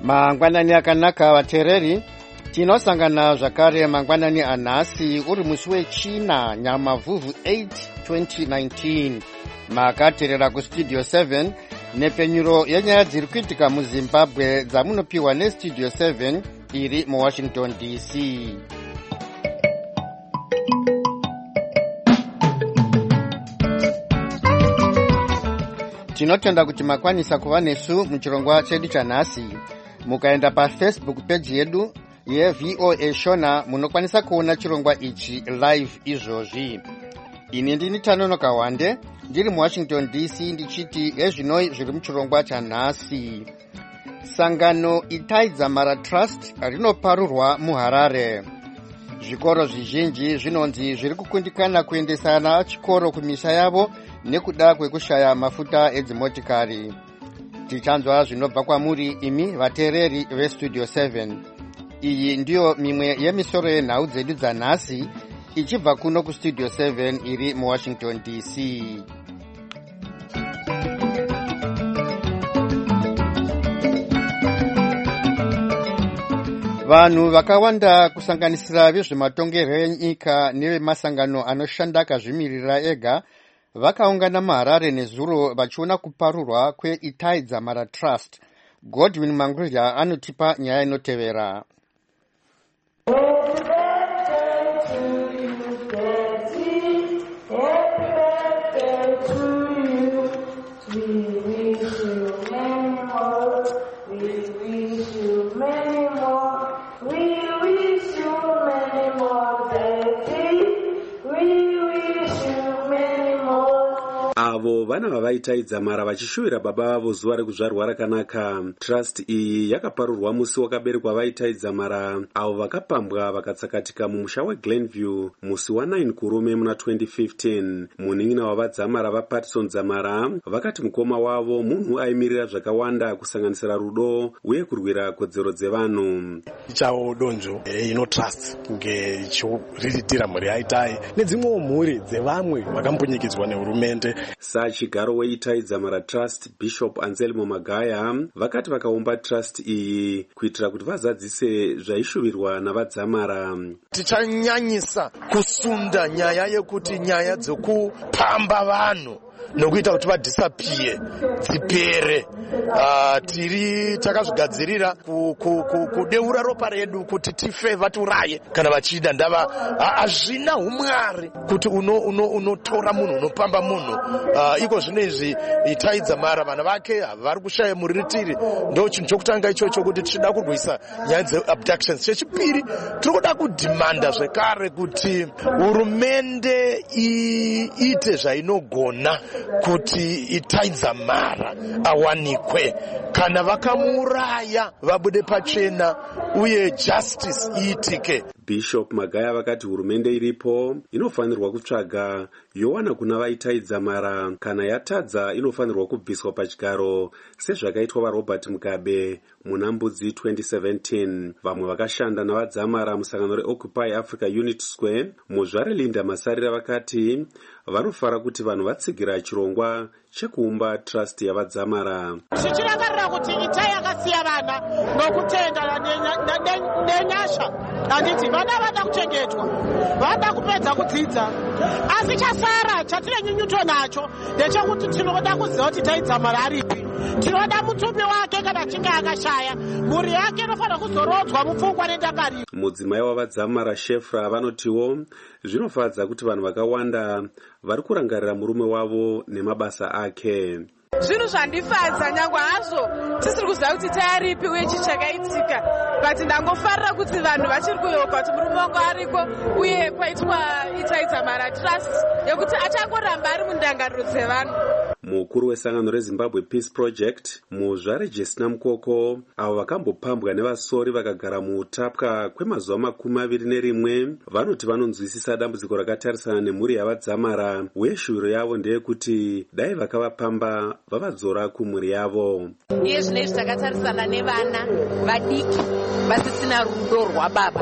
Mangwanani akanaka vateereri, tinosangana zvakare mangwanani anhasi uri musi wechina Nyamavhuvhu 8 2019. Makateerera kustudio 7 nepenyuro yenyaya dziri kuitika muZimbabwe dzamunopiwa nestudio 7 iri muWashington DC. Tinotenda kuti makwanisa kuva nesu muchirongwa chedu chanhasi. Mukaenda paFacebook page yedu yeVOA Shona munokwanisa kuona chirongwa ichi live izvozvi. Ini ndini Tanonoka Wande ndiri muWashington DC ndichiti ezvinoi zviri muchirongwa chanhasi. Sangano Itai Dzamara Trust rinoparurwa muHarare. Zvikoro zvizhinji zvinonzi zviri kukundikana kuendesa ana chikoro kumisha yavo nekuda kwekushaya mafuta edzimotikari. Tichanzwa zvinobva kwamuri imi vateereri vestudio 7. Iyi ndiyo mimwe yemisoro yenhau dzedu dzanhasi ichibva kuno kustudio 7 iri muWashington DC. Vanhu vakawanda kusanganisira vezvematongerwo enyika nevemasangano anoshanda akazvimirira ega vakaungana muHarare nezuro vachiona kuparurwa kweItai Dzamara Trust. Godwin Mangurya anotipa nyaya inotevera. Avo vana vavaitai Dzamara vachishuvira baba vavo zuva rekuzvarwa rakanaka. Trust iyi yakaparurwa musi wakaberekwa vaitai Dzamara avo vakapambwa vakatsakatika mumusha weGlenview musi wa9 kurume muna 2015. Munin'ina wavadzamara vaPatson Dzamara vakati mukoma wavo munhu aimirira zvakawanda kusanganisira rudo uye kurwira kodzero dzevanhu. Ichawo donzvo inotrust ngechiriritira mhuri yaitai nedzimwewo mhuri dzevamwe vakambunyikidzwa nehurumende. Sachigaro weItai Dzamara Trust Bishop Anselmo Magaya vakati vakaumba trust iyi kuitira kuti vazadzise zvaishuvirwa navadzamara. Tichanyanyisa kusunda nyaya yekuti nyaya dzokupamba vanhu nokuita kuti vadhisapiye dzipere. Tiri takazvigadzirira kudeura ropa redu kuti tife vaturaye kana vachida ndava hazvina umwari kuti unotora munhu unopamba munhu. Iko zvinezvi Itai Dzamara vana vake vari kushaya muriritiri. Ndo chinhu chokutanga ichocho kuti tichida kurwisa nyaya dzeabductions. Chechipiri tiri kuda kudhimanda zvekare kuti hurumende iite zvainogona kuti Itai Dzamara awanikwe. Kana vakamuraya vabude pachena uye justice iitike. Bishop Magaya vakati hurumende iripo inofanirwa kutsvaga yowana kuna vaitai Dzamara, kana yatadza inofanirwa kubviswa pachigaro sezvakaitwa vaRobert Mugabe muna Mbudzi 2017. Vamwe vakashanda navadzamara musangano reOccupy Africa Unity Square muzvare Linda Masarira vakati vanofara kuti vanhu vatsigira chirongwa chekuumba trust yavadzamara. Zvichirangarira kuti Itai akasiya vana nokutenda nenyasha. Handiti vana vada kuchengetwa, vada kupedza kudzidza. Asi chasara chatine nyunyuto nacho ndechekuti tinoda kuziva kuti Itai Dzamara aripi. Tinoda mutumbi wake kana achinge akashaya, mhuri yake inofanira kuzorodzwa mupfungwa nendangariro. Mudzimai wavadzamara Shefra vanotiwo zvinofadza kuti vanhu vakawanda vari kurangarira murume wavo nemabasa ake. Zvinhu zvandifadza nyangwe hazvo tisiri kuziva kuti Itai aripi uye chii chakaitika, but ndangofarira kuti vanhu vachiri kuyoka kuti murume wangu ariko uye kwaitwa Itai Dzamara Trust yekuti achangoramba ari mundangariro dzevanhu. Mukuru wesangano reZimbabwe Peace Project muzvare Jesina Mukoko avo vakambopambwa nevasori vakagara muutapwa kwemazuva 21 vanoti vanonzwisisa dambudziko rakatarisana nemhuri yavadzamara uye shuviro yavo ndeyekuti dai vakavapamba vavadzora kumhuri yavo. Iye zvinezvi takatarisana nevana vadiki vasisina rudo rwababa,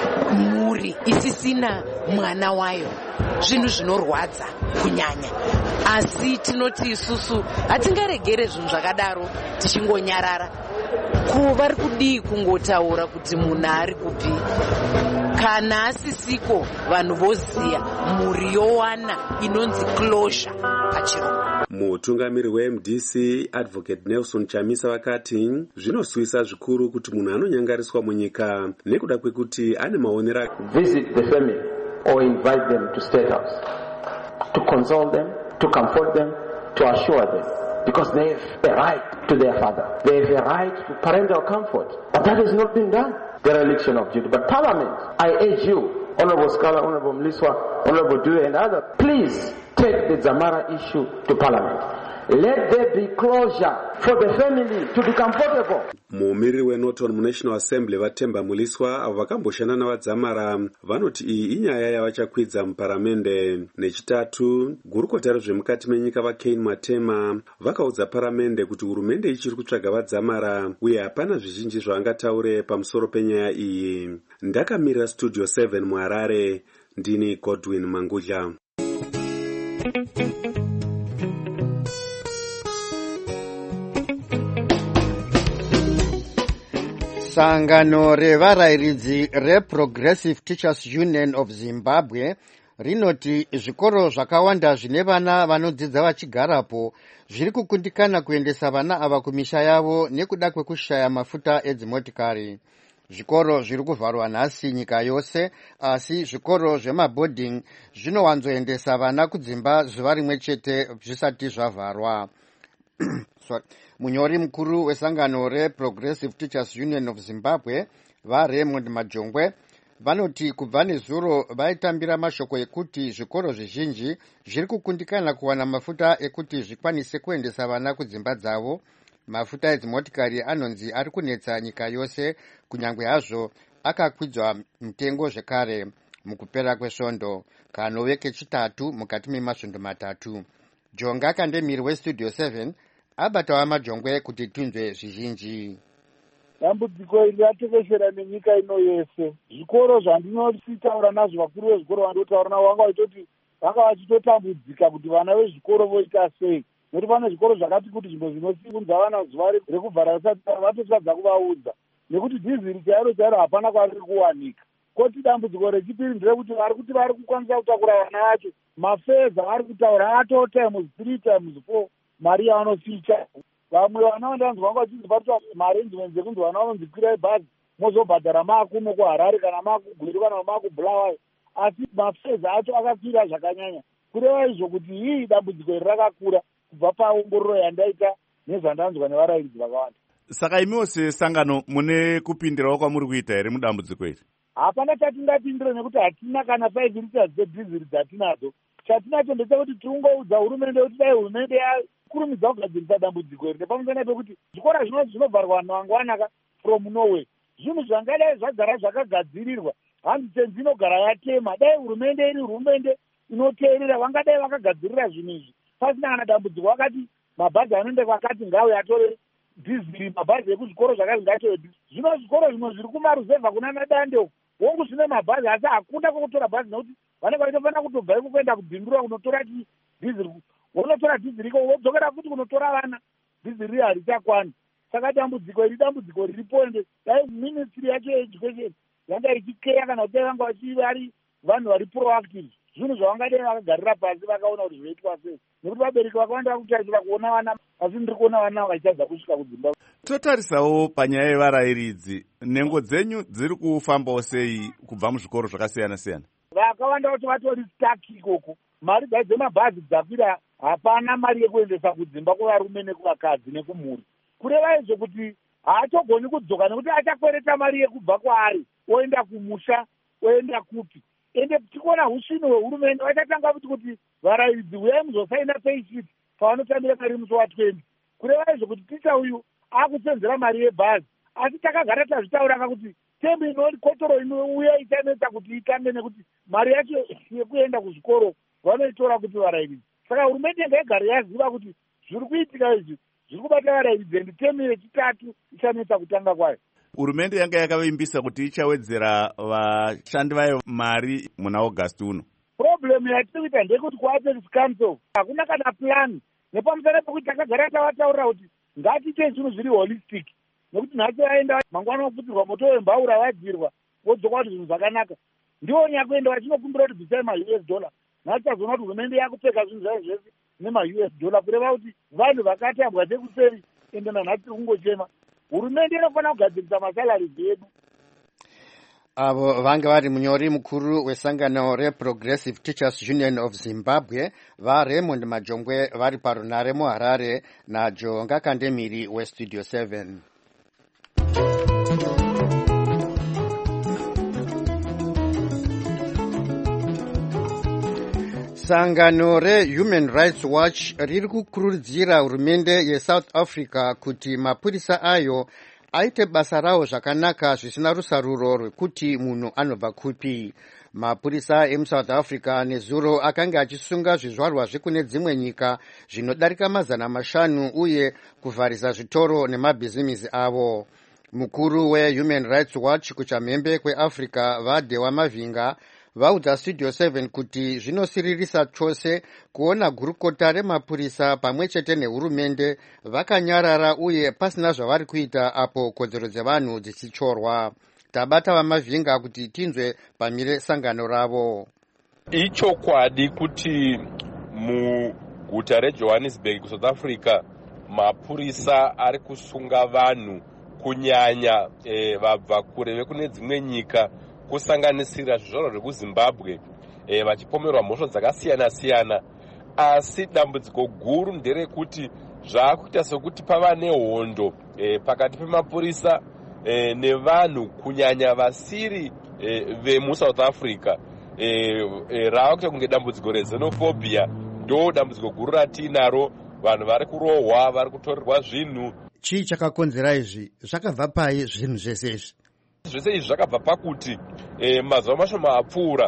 mhuri isisina mwana wayo, zvinhu zvinorwadza kunyanya. asi tinoti isusu hatingaregere zvinhu zvakadaro tichingonyarara. Vari kudii kungotaura kuti munhu ari kupi? Kana asisiko vanhu voziya mhuri yowana inonzi closure pachirungu. Mutungamiri weMDC Advocate Nelson Chamisa vakati zvinoswisa zvikuru kuti munhu anonyangariswa munyika nekuda kwekuti ane maonera. Visit the family or invite them to State House to console them, to comfort them, to assure them, because they have a right to their father. They have a right to parental comfort. But that has not been done. Dereliction of duty. But Parliament, I urge you, Honorable Scala, Honorable Mliswa, Honorable Due and others, please take the Dzamara issue to Parliament. Let there be closure for the family to be comfortable. Muumiri weNorton National Assembly Vatemba Muliswa avo vakamboshanda navadzamara vanoti iyi inyaya yavachakwidza muparamende. Nechitatu, gurukota rezvemukati menyika vaKane Matema vakaudza paramende kuti hurumende ichiri kutsvaga vadzamara uye hapana zvizhinji zvavangataure pamusoro penyaya iyi. Ndakamirira Studio 7 muHarare, ndini Godwin Mangudla. Sangano revarairidzi reProgressive Teachers Union of Zimbabwe rinoti zvikoro zvakawanda zvine vana vanodzidza vachigarapo zviri kukundikana kuendesa vana ava kumisha yavo nekuda kwekushaya mafuta edzimotikari. Zvikoro zviri kuvharwa nhasi nyika yose, asi zvikoro zvemaboarding zvinowanzoendesa vana kudzimba zuva rimwe chete zvisati zvavharwa. Munyori mukuru wesangano reProgressive Teachers Union of Zimbabwe vaRaymond Majongwe vanoti kubva nezuro vaitambira mashoko ekuti zvikoro zvizhinji zviri kukundikana kuwana mafuta ekuti zvikwanise kuendesa vana kudzimba dzavo. Mafuta edzimotikari anonzi ari kunetsa nyika yose, kunyange hazvo akakwidzwa mutengo zvekare mukupera kwesvondo kanove kechitatu mukati memasvondo matatu. Jonga Kandemiri weStudio 7 abatawa Majongwe kuti tunzwe zvizhinji. Dambudziko iri ratekeshera nenyika ino yese. Zvikoro zvandinotaura nazvo vakuru vezvikoro vandotaura navo vanga vachitoti vanga vachitotambudzika kuti vana vezvikoro voita sei. Nokuti pane zvikoro zvakati kuti zvinhu zvinosikunza vana zuva rekuvhara risati vatotadza kuvaudza. Nekuti dhiziri chairo hapana kwariri kuwanika. Koti dambudziko rechipiri nderekuti vari kukwanisa kutakura vana vacho. Mafedza vari kutaura ato times 3 times 4 mari yavanosicha. Vamwe vana vandanzwa vanga vachizobata maarrangements ekunzi vana vanonzikwirai bhazi mozobhadhara makuno kuHarare kana makugweru kana makubulawayo. Asi mafedza acho akapfira zvakanyanya. Kureva izvo kuti hii dambudziko iri rakakura kubva paongororo yandaita nezvandanzwa nevarairidzi vakawanda. Saka imiwo sesangano mune kupindirawo kwamuri kuita here mudambudziko iri? Hapana chatingapindire nekuti hatina kana 5 liters dzedhiziri dzatinadzo. Chatinacho ndechekuti tiungoudza hurumende kuti dai hurumende yakurumidza kugadzirisa dambudziko iri nepamusana pekuti zvikora zvinovharwa vanhu vangwanaka from nowhere. Zvinhu zvangadai zvagara zvakagadzirirwa handi tenzi inogara yatema. Dai hurumende iri hurumende inoteerera vangadai vakagadzirira zvinhu izvi pasina kana dambudziko. Vakati mabhazi anoenda vakati ngawe atore dhiziri, mabhazi ekuzvikoro zvakazi ngatore dhiziri. Zvino zvikoro zvimwe zviri kumaruzevha kuna nadande wongu zvine mabhazi asi hakuna kwokutora bhazi nekuti vanenge vaitofanira kutobva iko kuenda kubhindura kunotora dhiziri. Wonotora dhiziri iko wodzokera futi kunotora vana, dhiziri harichakwani. Saka dambudziko riripo ende dai ministry yacho yeeducation yanga ichikeya kana kuti vanga vari vanhu vari proactive. Zvinhu zvavangadai vakagarira pasi vakaona kuti zvoitwa sei. Nekuti vabereki vakawanda vakutarisira kuona vana asi ndiri kuona vana vachadza kusvika kudzimba. Totarisawo panyaya yevarairidzi, nhengo dzenyu dziri kufambawo sei kubva muzvikoro zvakasiyana siyana? Vakawanda kuti vatori stuck ikoko. Mari dzemabhazi dzakwira, hapana mari yekuendesa kudzimba kuvarume nekuvakadzi nekumhuri. Kureva izvo kuti haatogoni kudzoka nekuti achakwereta mari yekubva kwaari oenda kumusha oenda kupi. Ende tikuona ushinu hwehurumende vachatanga kuti varairidzi uyai muzosaina payshit pavanotambira mari musi wa20. Kureva izvo kuti ticha uyu akusenzera mari yebhazi, asi takagara tazvitauraka kuti tembi inokotoro inouya ichanetsa kuti itambe nekuti mari yacho yekuenda kuzvikoro vanoitora kuti varairidzi. Saka hurumende ngaigare yaziva kuti zviri kuitika izvi zviri kubata varairidzi ende temi yechitatu ichanetsa kutanga kwayo. Hurumende yanga yakavimbisa kuti ichawedzera vashandi vayo mari muna August uno. problem yatiri kuita ndeyekuti kuapex council hakuna kana plan nepamusana pekuti takagara tavataurira kuti ngatiite zvinhu zviri holistic nekuti nhasi vaenda mangwana vaputirwa moto wembaura vadirwa vodzoka kuti zvinhu zvakanaka ndiwo nyakuenda vachinokumbira kuti bvisai ma-US dollar nhasi tazoona kuti hurumende yakupfeka zvinhu zvayo zvese nema-US dollar kureva kuti vanhu vakatambwa sekuseri ende nanhasi tiri kungochema hurumende inofanira kugadzirisa masalari edu. Avo vanga vari munyori mukuru wesangano reProgressive Teachers Union of Zimbabwe vaRaymond Majongwe vari parunare muHarare naJonga Kandemiri weStudio 7. Sangano reHuman Rights Watch riri kukurudzira hurumende yeSouth Africa kuti mapurisa ayo aite basa rawo zvakanaka zvisina rusaruro rwekuti munhu anobva kupi. Mapurisa emuSouth Africa nezuro akanga achisunga zvizvarwa zvekune dzimwe nyika zvinodarika 500 uye kuvharisa zvitoro nemabhizimisi avo. Mukuru weHuman Rights Watch kuchamhembe kweAfrica Vadewa Mavinga vaudza Studio 7 kuti zvinosiririsa chose kuona gurukota remapurisa pamwe chete nehurumende vakanyarara uye pasina zvavari kuita apo kodzero dzevanhu dzichichorwa. Tabata vaMavinga kuti tinzwe pamire sangano ravo. Ichokwadi kuti muguta reJohannesburg kuSouth Africa mapurisa ari kusunga vanhu kunyanya vabva kure vekune dzimwe nyika kusanganisira zvizvarwa zvekuZimbabwe vachipomerwa mhosva dzakasiyana siyana, asi dambudziko guru nderekuti zvaakuita sekuti pava nehondo pakati pemapurisa nevanhu kunyanya vasiri vemuSouth Africa. Rava kuita kunge dambudziko rezenophobia, ndo dambudziko guru ratinaro. Vanhu vari kurohwa, vari kutorerwa zvinhu. Chii chakakonzera izvi? Zvakabva pai zvinhu zvese izvi? Zvese izvi zvakabva pakuti mazuva mashoma apfuura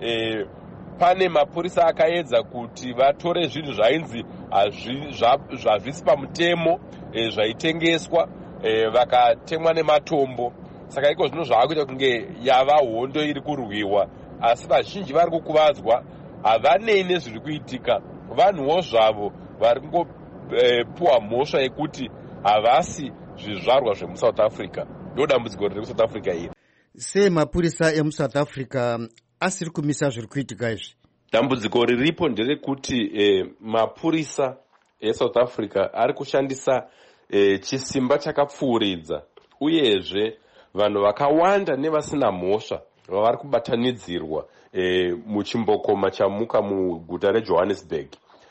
pane mapurisa akaedza kuti vatore zvinhu zvainzi zvavisi pamutemo zvaitengeswa vakatemwa nematombo. Saka iko zvino zvaakuita kunge yava hondo iri kurwiwa, asi vazhinji vari kukuvadzwa, havanei nezviri kuitika. Vanhuwo zvavo vari kungopuwa mhosva yekuti havasi zvizvarwa zvemuSouth Africa. Ndo dambudziko riri kuSouth Africa iri. Sei mapurisa emuSouth Africa asiri kumisa zviri kuitika izvi? Dambudziko riripo nderekuti mapurisa eSouth Africa ari kushandisa chisimba chakapfuuridza, uyezve vanhu vakawanda nevasina mhosva vavari kubatanidzirwa muchimbokoma chamuka muguta reJohannesburg.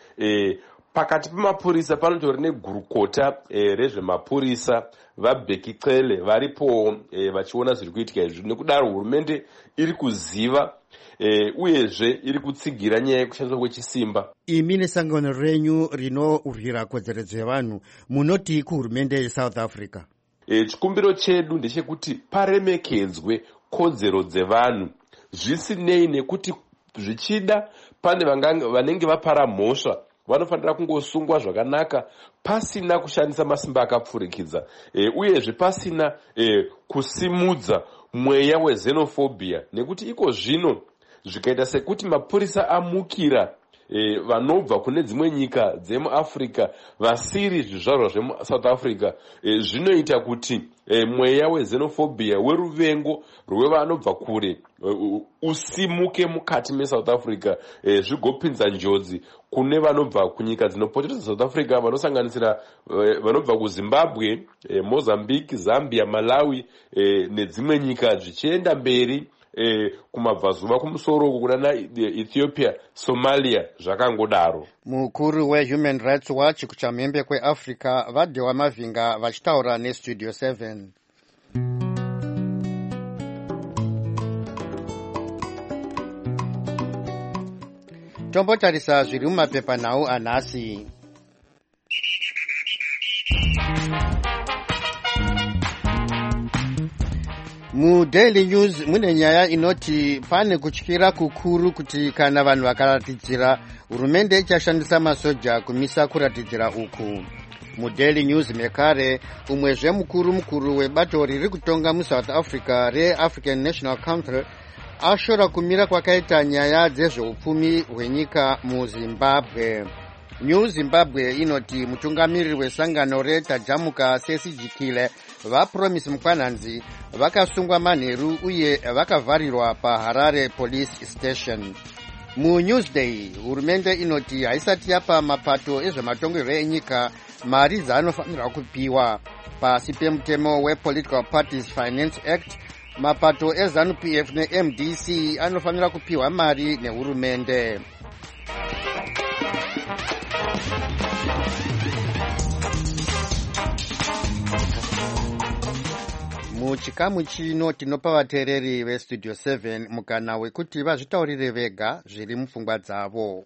Pakati pemapurisa panotori negurukota rezvemapurisa vaBheki Cele varipo vachiona zviri kuitika izvi. Nekudaro hurumende iri kuziva uyezve iri kutsigira nyaya yekushandiswa kwechisimba. Imi nesangano renyu rinorwira kodzero dzevanhu munoti kuhurumende yeSouth Africa? Chikumbiro chedu ndechekuti paremekedzwe kodzero dzevanhu, zvisinei nekuti zvichida pane vanenge vapara mhosva vanofanira kungosungwa zvakanaka pasina kushandisa masimba akapfurikidza, uyezve pasina kusimudza mweya wezenophobia, nekuti iko zvino zvikaita sekuti mapurisa amukira vanobva kune dzimwe nyika dzemuAfrica vasiri zvizvarwa zvemuSouth Africa, zvinoita kuti mweya wezenophobia weruvengo rwevanobva kure usimuke mukati meSouth Africa, zvigopinza njodzi kune vanobva kunyika dzinopoteredza South Africa vanosanganisira vanobva kuZimbabwe, Mozambique, Zambia, Malawi nedzimwe nyika zvichienda mberi kumabvazuva kumusoro kunana Ethiopia, Somalia zvakangodaro. Mukuru weHuman Rights Watch kuchamhembe kweAfrica Vadewa Mavinga vachitaura neStudio 7. Tombotarisa zviri mumapepanhau anhasi. MuDaily News mune nyaya inoti pane kutyira kukuru kuti kana vanhu vakaratidzira hurumende ichashandisa masoja kumisa kuratidzira uku. MuDaily News mekare umwezve mukuru webato riri kutonga muSouth Africa reAfrican National Council ashora kumira kwakaita nyaya dzezveupfumi hwenyika muzimbabwe. New Zimbabwe inoti mutungamiriri wesangano retajamuka sesigikile vaPromise Mukwananzi vakasungwa manheru uye vakavharirwa paHarare Police Station. MuNewsday hurumende inoti haisati yapa mapato ezvematongerwo enyika mari dzaanofanirwa kupiwa. Pasi pemutemo wePolitical Parties Finance Act, mapato eZANU-PF neMDC anofanira kupiwa mari nehurumende. Muchikamu chino tinopa vateereri veStudio 7 mukana wekuti vazvitaurire vega zviri mupfungwa dzavo.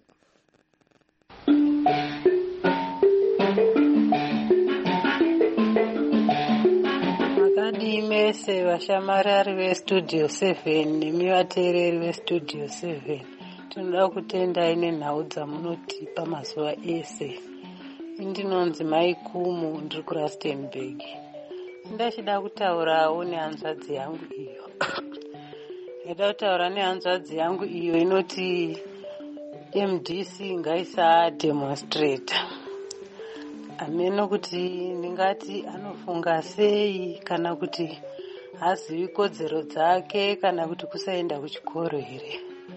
Makadi mese vashamarari veStudio 7 nemi vateereri veStudio 7 tinoda kutendai nenhau dzamunotipa mazuva ese. Ndinonzi Maikumu, ndiri kuRustenburg. Ndachida kutaurawo nehanzvadzi yangu iyo. Ndachida kutaura nehanzvadzi yangu iyo inoti MDC ngaisa demonstrate. Ameno kuti ndingati anofunga sei, kana kuti hazivi kodzero dzake, kana kuti kusaenda kuchikoro here.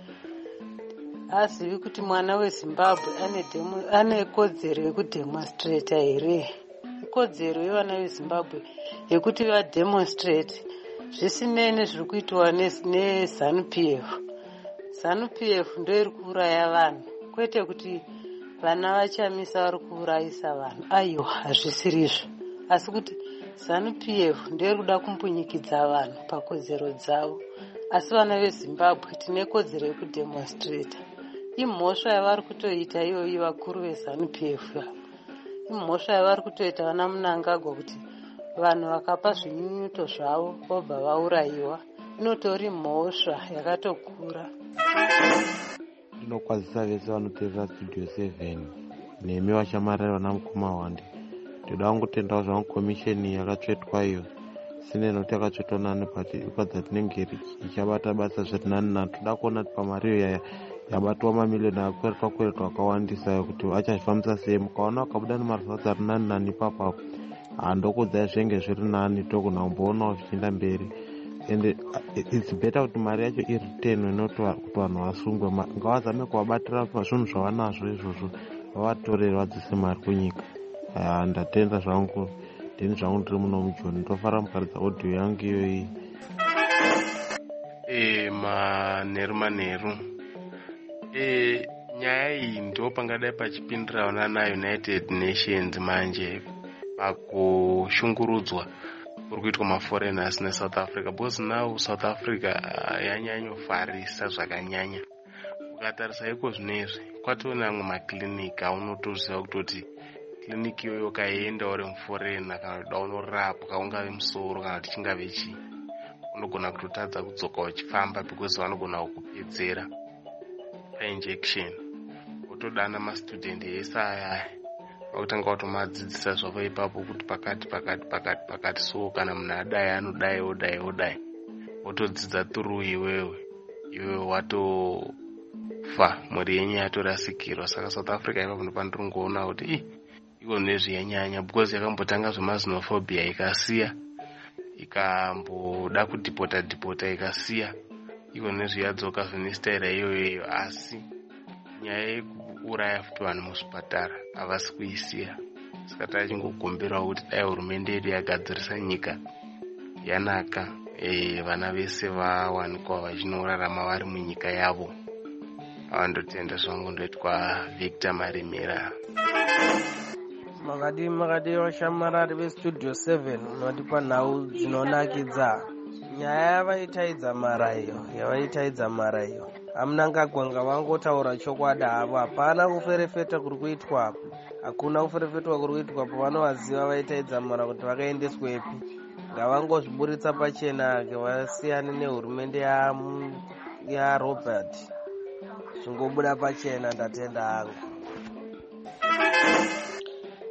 Hazivi kuti mwana weZimbabwe ane kodzero yekudemonstrata here. Kodzero yevana veZimbabwe yekuti vademonstrate zvisinei nezviri kuitwa neZANU-PF. ZANU-PF ndio iri kuuraya vanhu, kwete kuti vana vachamisa vari kuurayisa vanhu. Aiwa, hazvisirizvo. Asi kuti ZANU-PF ndio iri kuda kumbunyikidza vanhu pakodzero dzavo. Asi vana veZimbabwe tine kodzero yekudemonstrata. Imhosva yavari kutoita iyoyi vakuru veZANU-PF. Imhosva yavari kutoita vana Mnangagwa kuti vanhu vakapa zvinyunyuto zvavo vobva vaurayiwa. Inotori mhosva yakatokura. Ndinokwazisa vese vanoteerera Studio 7 nemi vashamarari vana Mukoma Wande. Ndoda kungotendawo zvangu komisheni yakatsvetwa iyo sine noti yakatsvetwa nani pati ikwadza tinenge ichabata basa zvirinani nani. Toda kuona kuti pamari iyo yabatwa mamiliyoni akweretwa akawandisa kuti achazvifambisa sei. Mukaona wakabuda nemarizatsi ari nani nani ipapo handokudzai zvenge zviri nani togona kumboonawo zvichienda mberi. And it's better kuti mari yacho iritenwe noti kuti vanhu vasungwe. Ngavazame kuvabatira zvinhu zvavanazvo izvozvo, vavatorere vadzise mari kunyika. Ndatenda zvangu ndini zvangu ndiri muno mujoni. Ndofara mukaridza audio yangu iyoyi. Manheru nyaya iyi ndo pangadai pachipindirawo naUnited Nations manje pakushungurudzwa kuri kuitwa maforeigners neSouth Africa, because now South Africa yanyanyofarisa zvakanyanya. Ukatarisa iko zvinezvi kwatona amwe makliniki aunotoziva kutoti kliniki iyoyo kaenda uri muforeigner kana kuti unorapwa ungave musoro kana kuti chingave chii, unogona kutotadza kudzoka uchifamba because vanogona kukupedzera painjection. Wotodana mastudent ese aya vakutanga kutomadzidzisa zvavo ipapo kuti pakati so kana munhu adai anodai wotodzidza through iwewe watofa, mhuri yenyu yatorasikirwa. Saka South Africa ipapo ndopandiri kungoona kuti iko nezviyanyanya, because yakambotanga zvemaxenophobia ikasiya, ikamboda kudhipota ikasiya, iko nezviyadzoka zvine staira iyoyo. Asi nyaya yekuuraya futi vanhu muzvipatara havasi kuisiya. Saka tachingogomberawo kuti dai hurumende yedu yagadzirisa nyika yanaka, vana vese vawanikwa vachinorarama vari munyika yavo. Ndotenda zvangu ndoitwa Victor Marimira. Makadi vashamarari veStudio 7 unotipa nhau dzinonakidza. Nyaya yavaitaidza mara iyo Mnangagwa vangotaura chokwadi havo. Hapana kuferefeta kuri kuitwa apo, hakuna kuferefetwa kuri kuitwa apo. Vanovaziva vaitaidza mara kuti vakaendeswepi. Ngavangozviburitsa pachena, vasiyane nehurumende yaRobert. Zvingobuda pachena. Ndatenda hangu.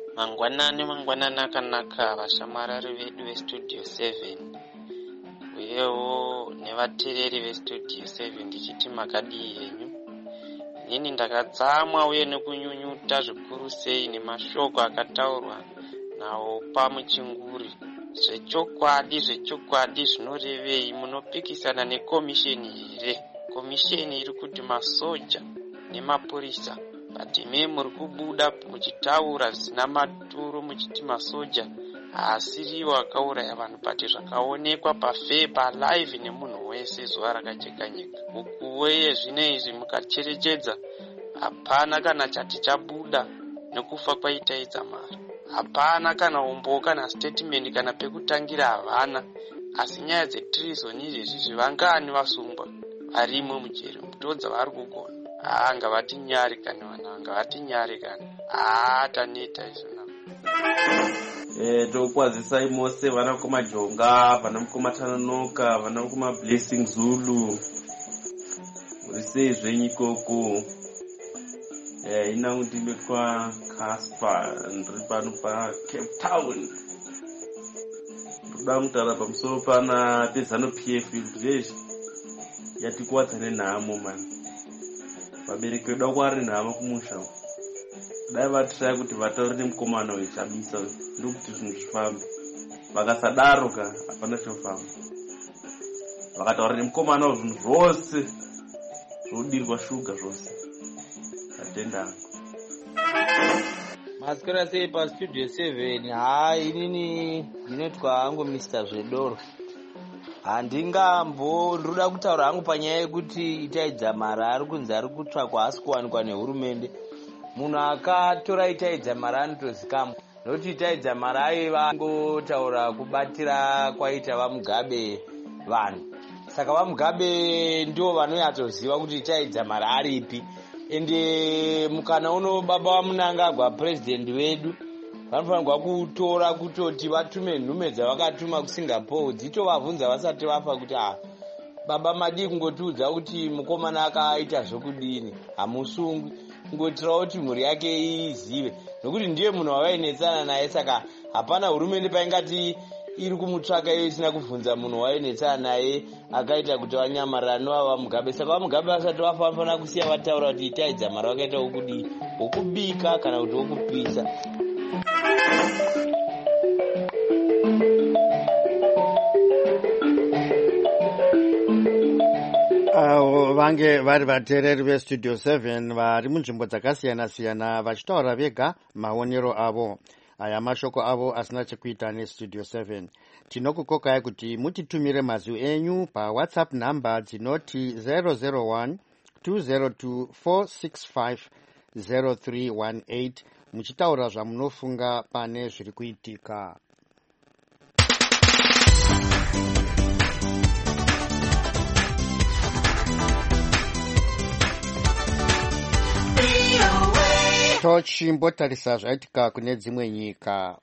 Mangwanani akanaka vashamarari vedu veStudio 7. uyewo nevateereri vestudio 7 ndichiti makadii henyu. Inini ndakatsamwa uye nekunyunyuta zvikuru sei nemashoko akataurwa nawo pamuchinguri. Zvechokwadi zvinorevei? Munopikisana nekomisheni here? Komisheni iri kuti masoja nemapurisa, but ime muri kubuda muchitaura zvisina maturo muchiti masoja haasiriwo akauraya vanhu, but zvakaonekwa palive nemunhu wese zuva rakajeka nyika. Ukuweye zvine izvi mukacherechedza, hapana kana chati chabuda nekufa kwaita Dzamara. Hapana kana umbo kana statement kana pekutangira havana, asi nyaya dzetreason izvezvi vangani vasungwa varimwe mujeri mutodza vari kugona. Ngavati nyari kana vana, ngavati nyari kana taneta izvona. Tokwazisai mose vana kumajonga, vana mukumatanonoka, vana mukumablessing Zulu, muri sei zvenyu ikoko? Inangu ndinotwa Casper, ndiri pano paCape Town. Ndoda kutaura pamusoro pana pezano PF zveshe yatikuwadza nenhamo mani. Vabereki vedu kwari nhamo kumusha. Dai vatrai kuti vataure nemukomana wechamisa ndokuti zvinhu zvifambe. Vakasadaro hapana chinofamba. Vakataura nemukomana wezvinhu zvose zvodirwa shuga zvose. Atenda. Masikora sei pastudio 7. Inini ndinotwa hangu Mr. Zvedoro. Ndinoda kutaura hangu panyaya yekuti Itai Dzamara ari kunzi ari kutsvakwa asi kuwanikwa nehurumende. Munhu akatora Itai Dzamara anotozikamwa, nokuti Itai Dzamara aiva ngotaura kubatira kwaita vaMugabe vanhu. Saka vaMugabe ndio vanonyatsoziva kuti Itai Dzamara aripi. Ende mukana uno baba vaMunangagwa president wedu vanofanirwa kutora kutoti vatume nhume dzavakatuma kuSingapore dzitovabvunza vasati vafa kuti baba madi kungotiudza kuti mukomana akaita zvokudini, hamusungwi, kungotirawo kuti mhuri yake izive, nokuti ndiye munhu wavainetsana naye. Saka hapana hurumende paingati iri kumutsvaka iyo isina kubvunza munhu wainetsana naye akaita kuti vanyamarara novava Mugabe. Saka vaMugabe vasati vafa vanofanira kusiya vataura kuti Itai Dzamara vakaita wokudii, wokubika kana kuti wokupisa. Vange vari vateereri vestudio 7 vari munzvimbo dzakasiyana-siyana vachitaura vega maonero avo. Aya mashoko avo asina chekuita nestudio 7. Tinokukokai kuti mutitumire mazwi enyu paWhatsApp namba dzinoti 001 202 465 0318 muchitaura zvamunofunga pane zviri kuitika. Tochimbotarisa zvaitika kune dzimwe nyika.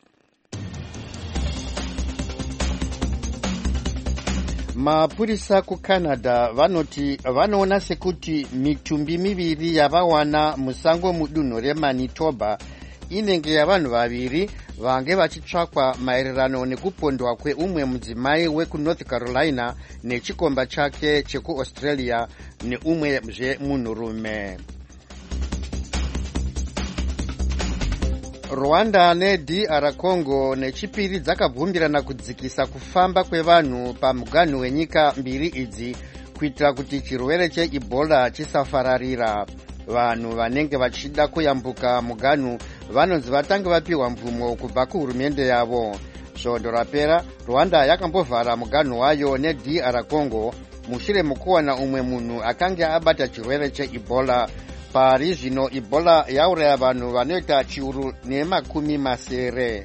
Mapurisa kuCanada vanoti vanoona sekuti mitumbi miviri yavawana musango mudunhu reManitoba inenge yavanhu vaviri vange vachitsvakwa maererano nekupondwa kweumwe mudzimai wekuNorth Carolina nechikomba chake chekuAustralia neumwezve munhurume. Rwanda neDR Congo nechipiri dzakabvumirana kudzikisa kufamba kwevanhu pamuganhu wenyika mbiri idzi kuitira kuti chirwere cheEbola chisafararira. Vanhu vanenge vachida kuyambuka muganhu vanonzi vatange vapiwa mvumo kubva kuhurumende yavo. Svondo rapera Rwanda yakambovhara muganhu wayo neDR Congo mushure mukuwana umwe munhu akanga abata chirwere cheEbola. Pari zvino Ebola yauraya vanhu vanoita chiuru nemakumi masere.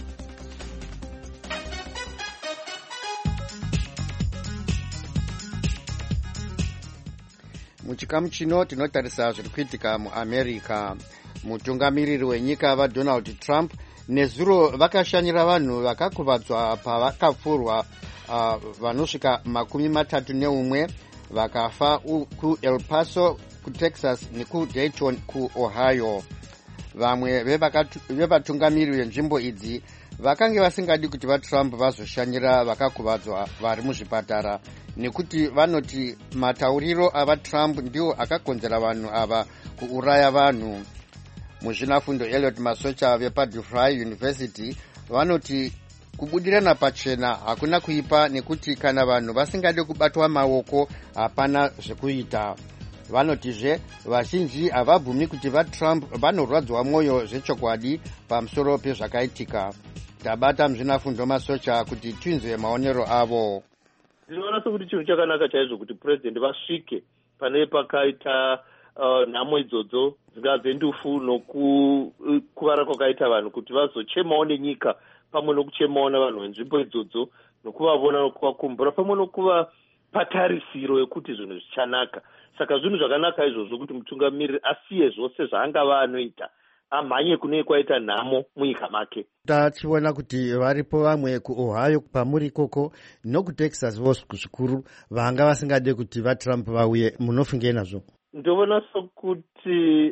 Muchikamu chino tinotarisa zviri kuitika muAmerica. Mutungamiriri wenyika vaDonald Trump nezuro vakashanyira vanhu vakakuvadzwa pavakapfurwa vanosvika 31 vakafa kuEl Paso kuTexas nekuDayton kuOhio. Vamwe vevatungamiriri venzvimbo idzi vakange vasingadi kuti vatrump vazoshanyira vakakuvadzwa vari muzvipatara nekuti vanoti matauriro avatrump ndiwo akakonzera vanhu ava kuuraya vanhu. Muzvinafundo Elliot Masocha vepaDeFry University vanoti kubudirana pachena hakuna kuipa nekuti kana vanhu vasingade kubatwa maoko hapana zvekuita. Vanotizve vazhinji havabvumi kuti vaTrump vanorwadzwa mwoyo zvechokwadi pamusoro pezvakaitika. Tabata muzvinafundo Masocha kuti tinzwe maonero avo. Ndinoona sekuti chinhu chakanaka chaizvo kuti purezidenti vasvike pane pakaita nhamo idzodzo dzingave ndufu nokukuvara kwakaita vanhu kuti vazochemawo nenyika pamwe nokuchemawo navanhu venzvimbo idzodzo nokuvavona nokuvakumbura pamwe nokuvapa tarisiro yekuti zvinhu zvichanaka. Saka zvinhu zvakanaka izvozvo kuti mutungamiriri asiye zvose zvaangava anoita amhanye kune kwaita nhamo munyika make. Tachiona kuti varipo vamwe kuOhio pamuri ikoko nokuTexas vo zvikuru vanga vasingade kuti vaTrump vauye. Munofungei nazvo? Ndovona sokuti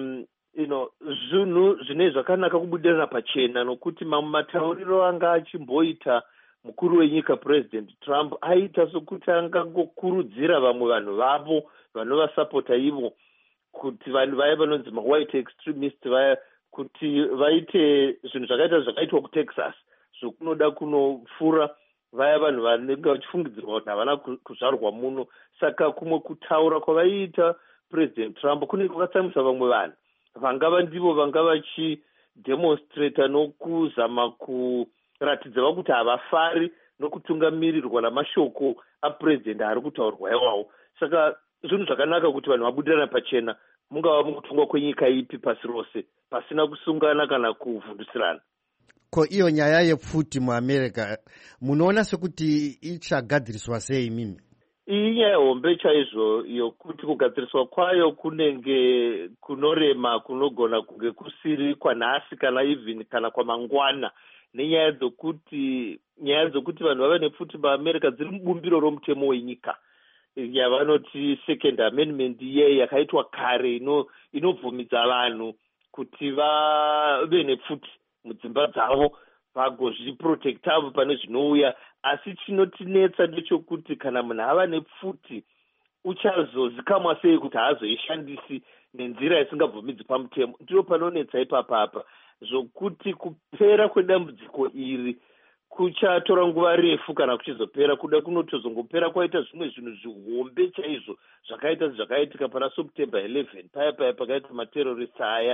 zvinhu zvine zvakanaka kubudirana pachena nokuti mamwe matauriro anga achimboita mukuru wenyika President Trump aita sokuti angangokurudzira vamwe vanhu vavo vanovasapota ivo kuti vanhu vaya vanonzi mawhite extremist vaya kuti vaite zvinhu zvakaitwa kuTexas zvokunoda kunofura vaya vanhu vanenge vachifungidzirwa kuti havana kuzvarwa muno. Saka kumwe kutaura kwavaiita President Trump kune kwakatsamisa vamwe vanhu vangava ndivo vanga vachidemonstrata nokuzama kuratidza kuti havafari nokutungamirirwa namashoko apresident ari kutaurwa iwawo. Saka zvinhu zvakanaka kuti vanhu vabudirana pachena mungava mukutongwa kwenyika ipi pasi rose pasina kusungana kana kuvhundusirana. Ko iyo nyaya yepfuti muAmerica munoona sekuti ichagadziriswa sei mimi? Iyi nyaya hombe chaizvo yokuti kugadziriswa kwayo kunenge kunorema kunogona kunge kusiri kwanhasi kana even kana kwamangwana nenyaya dzokuti vanhu vave nepfuti muAmerica dziri mubumbiro romutemo wenyika yavanoti second amendment iye yakaitwa kare inobvumidza vanhu kuti vave nepfuti mudzimba dzavo vagozviprotectavo pane zvinouya. Asi chinotinetsa ndechekuti kana munhu ava nepfuti uchazozikamwa sei kuti haazoishandisi nenzira isingabvumidzi pamutemo. Ndiro panonetsa ipapapa zvokuti kupera kwedambudziko iri kuchatora nguva refu kana kuchizopera kuda kunotozongopera kwaita zvimwe zvinhu zvihombe chaizvo zvakaitika pana September 11 paya pakaita materrorist aya.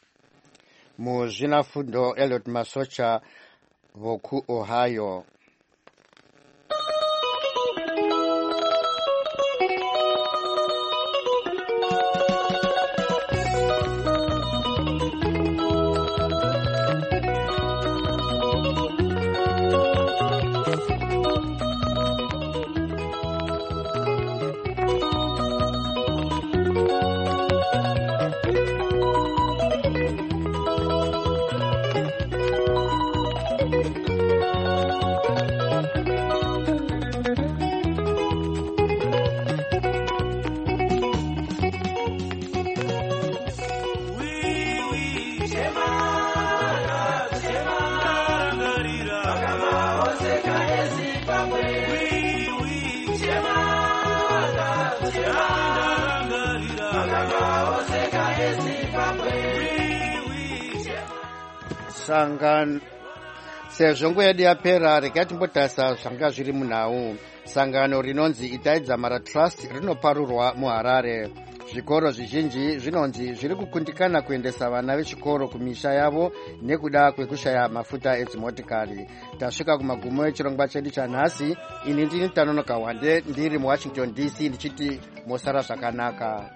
Muzvinafundo Elliot Masocha vokuOhio. Sezvo nguva yedu yapera, regai timbotarisa zvanga zviri munhau. Sangano rinonzi Itai Dzamara Trust rinoparurwa muHarare. Zvikoro zvizhinji zvinonzi zviri kukundikana kuendesa vana vechikoro kumisha yavo nekuda kwekushaya mafuta edzimotikari. Tasvika kumagumo echirongwa chedu chanhasi. Ini ndini Tanonoka Wande ndiri muWashington DC ndichiti mosara zvakanaka.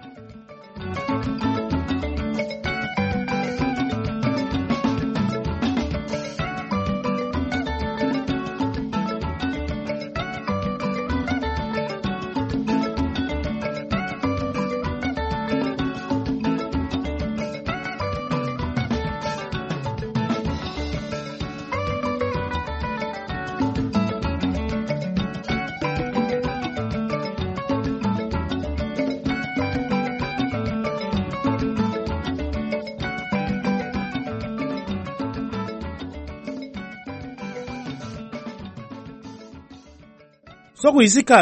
sokuyisikhathi